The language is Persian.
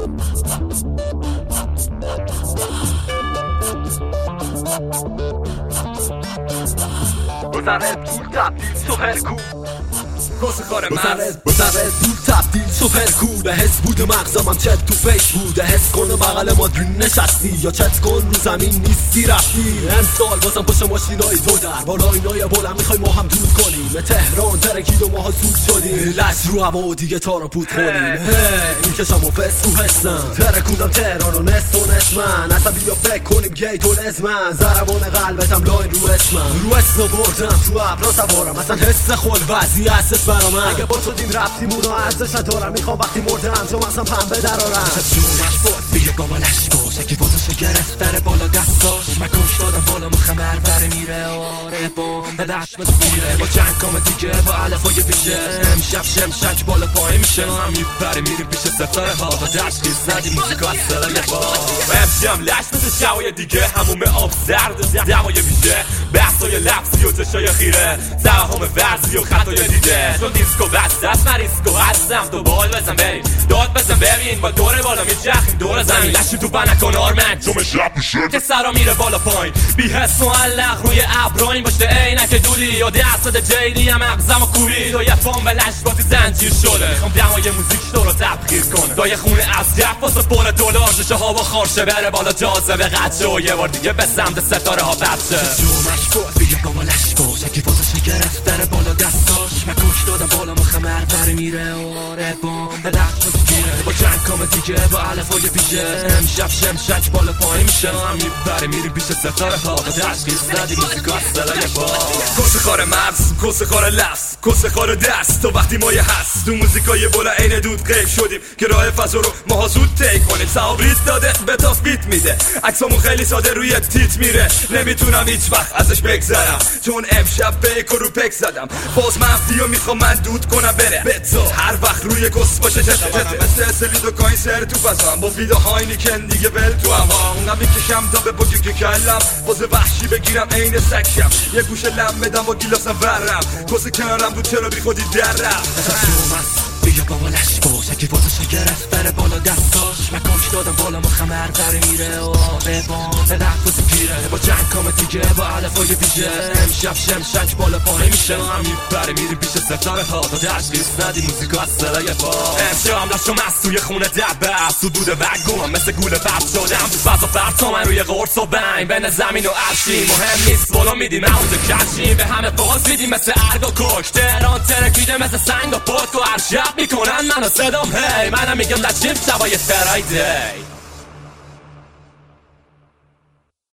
گذره طول تبدیل سوپرکو گذره طول تبدیل سوپرکو به حس بود مغزم هم چت تو فیش بوده حس کن بغل ما دون نشستی یا چت کن رو زمین نیستی رفتی امسال بازم پشت ماشینای تو در بالا اینای بلند میخوای ما هم دود کنیم تهران ترکید و ماها سود شدیم لش رو هوا و دیگه تا رو پود خوریم میکشم و فس تو حسم ترکوندم تهران و نست و نست من عصبی یا فکر کنیم گیت و لزمن ضربان قلبتم لاین رو اسمم رو اسم بردم تو ابرا سوارم اصلا حس خل وضعی هستش برا من اگه با تو دیم رفتیمون و ارزش ندارم میخوام وقتی مردم تو مثلا پنبه درارم جونش بود بیه بابالش باش اگه بازشو گرفت در بالا دستاش مکش دادم بالا مخمر بره میره آره بام به دشت میره با چند کام دیگه با علفای پیشه امشب شمشک بالا پای میشه هم میبره میریم پیش ستاره ها با تشخیص ندی موسیقا از سرای با امشب لش مثل شوای دیگه هموم آب زرد دمای بیشه بحثای لفظی و چشای خیره زواهم ورزی و خطای دیده چون دیسکو بسته است من ریسکو هستم تو بال بزن بریم داد بزن ببین با دور بالا میچرخیم دور زمین لشی تو بنکن آرمن جمعش رب میشه که سرا میره بالا پایین بی حس معلق روی ابراین باشته عینک دودی یا درصد جیدی هم مغزم و کوری تو یه فام به لش بازی زنجیر شده میخوام دمای موزیک تو رو تبخیر کنه تا یه خونه از جف واسه پر دلار جشه ها با خارشه بره بالا جاذبه قچه و یه بار دیگه به سمت ستاره ها بچه جونش بود بیه با لش باش اگه بازش گرفت در بالا دستاش مکش دادم بالا مخمر بره میره آره بام به دست میگیره با چند کام دیگه با علفای پیشه امشب شمشک بالا پایین میشه هم میبره میری پیش ستاره ها با تشخیص ندی موسیقا صدای با کس خار مغز کس خار لفظ کس خار دست تا وقتی ما یه هست تو موزیکای بالا عین دود غیب شدیم که راه فضا رو ما زود طی کنیم صاحب ریز داده به تاف بیت میده عکسامون خیلی ساده روی تیت میره نمیتونم هیچ وقت ازش بگذرم چون امشب بیک و رو پک زدم باز منفی و میخوام من دود کنم بره بتا هر وقت روی کس باشه مثل سلید و کاین سر تو پسم با ویدو هاینیکن دیگه بل تو هوا اونم میکشم تا به بگی که کلم باز وحشی بگیرم عین سکشم یه گوشه لم بدم با گیلاسم ورم کس کنارم بود چرا بی خودی درم بیا بابا لش باش اگه بازش گرفت بره بالا دستاش مکاش دادم بالا مخمر بره میره آره بام به دست گیره با چند کام دیگه با علفای پیشه امشب شمشک بالا پای میشه هم میبره میریم پیش ستاره ها تا تشخیص ندی موسیقا از صدای با امشب لشم از توی خونه دبه سود بوده وگوم مثل گوله برد شدم تو فضا فرد من روی قرص و بین بین زمین و عرشی مهم نیست بالا میدیم عوض کشیم به همه باز میدیم مثل ارگ و کوک تهران ترکیده مثل سنگ و پتک و هر شب میکنن منو صدام هی منم میگم لشیم شبای فرایدی